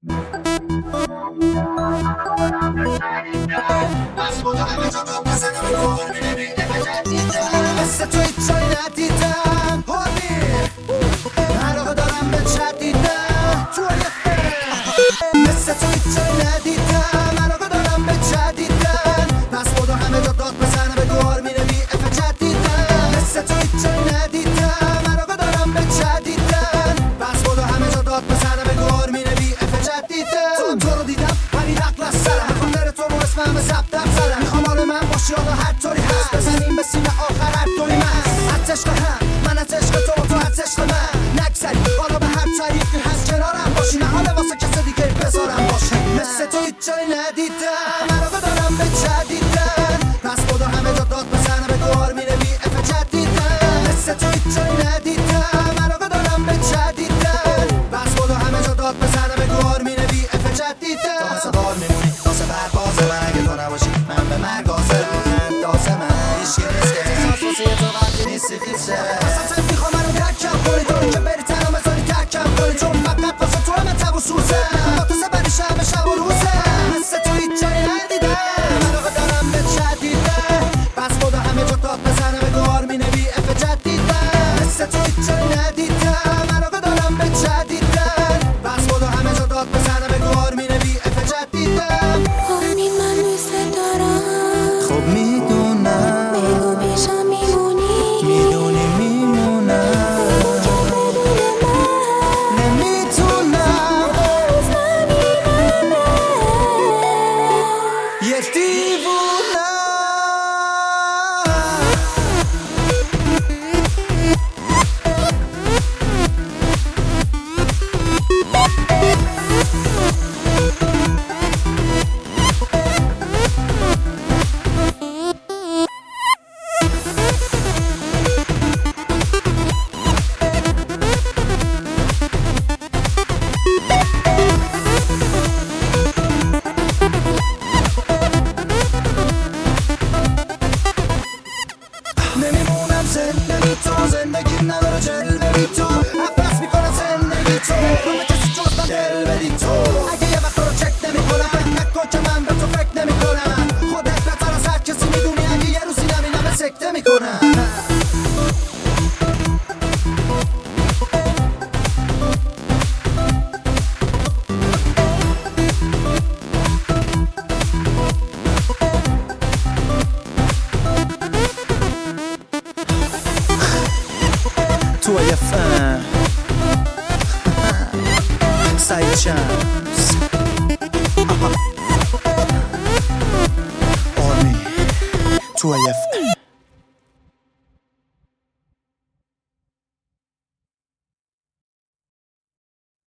مثل تو هیچ جایی ندیدم علاقه دارم به جدیدم مثل تو هیچ جایی ندیدم علاقه دارم به جدیدم پس بودو همه جا داد بزنه بگو آرمین بی اف جدیدم مثل تو هیچ جایی ندیدم علاقه دارم به جدیدم پس بودو همه جا داد بزنه بگو آرمین بی اف جدیدم تو رو دیدم ولی نقل از سرم میخوام بره تو رو اسمم زبدم زدم میخوام حال من باشی حالا هر طوری هست بزنیم به سینه آخر هر دوی من از عشق هم من از عشق تو تو از عشق من نگذری حالا به هر طریقی هست کنارم باشی نه حالا واسه کس دیگه بذارم باشی مثل تو هیچ جایی ندیدم علاقه دارم به جدیدن پس بودو همه جا داد بزنه بگو آرمین بی اف جدیدن مثل تو هیچ جایی ندیدم علاقه دارم به جدیدن پس بودو همه جا داد بزنه بگو آرمین بی اف جدیدن تو مثل بار میمونی واسه برباز من اگه تو نباشی من به مرگ حاضر انداز من هیچ احساس واسه تو وقتی نیستی خیسه اصلا میخوام منو درکم کنی تو که بری تنها بذاری ترکم کنی چون فقط واسه تو همه تب و سوزه با تو سبری شب و روزه مثل تو هیچ جایی ندیدم علاقه دارم به جدیدن پس بودو همه جا داد بزنه بگو آرمین بی اف جدیدن مثل تو هیچ جایی ندیدم علاقه دارم به جدیدن پس بودو همه جا داد بزنه بگو آرمین بی اف جدیدن آرمین من دوست دارم خب میدونم بگو پیشم میمونی میدونی میمونم بگو که بدون من نمیتونم روز نمیمونه یه دیوونم نمیمونم زنده تو زندگی نداره جلوه بی تو عباس میکنه زندگی تو همه کسی جز من دل بدی تو اگه یه وقت رو چک نمی کنم نکن که من به تو فکر نمی کنم خودت بهتر از هر کسی میدونی اگه یه روزی نمینم سکته میکنم تو FM سعید شمس آرمین تو FM